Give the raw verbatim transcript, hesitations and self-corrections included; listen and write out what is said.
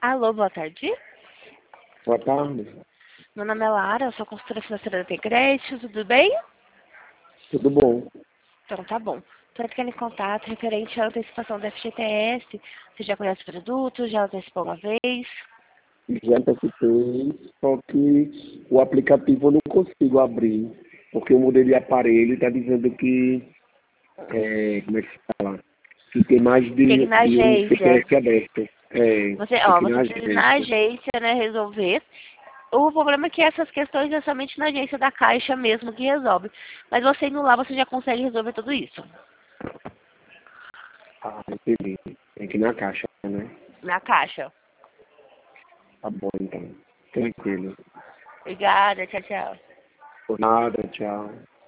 Alô, boa tarde. Boa tarde. Meu nome é Lara, eu sou consultora financeira da Tegrédito, tudo bem? Tudo bom? Então tá bom. Estou entrando em contato referente à antecipação do F G T S. Você já conhece o produto? Já antecipou uma vez? Já antecipei, só que o aplicativo eu não consigo abrir, porque eu mudei de aparelho e está dizendo que, é, como é que se fala? Que tem mais Tem que de, ir na de um agência. C P F aberto. É, Você, tem ó, que ir você na precisa ir na agência. agência, né, resolver. O problema é que essas questões é somente na agência da Caixa mesmo que resolve. Mas você indo lá, você já consegue resolver tudo isso. Ah, entendi. Tem que ir na caixa, né? Na Caixa. Tá bom, então. Tranquilo. Obrigada, tchau, tchau. Por nada, tchau.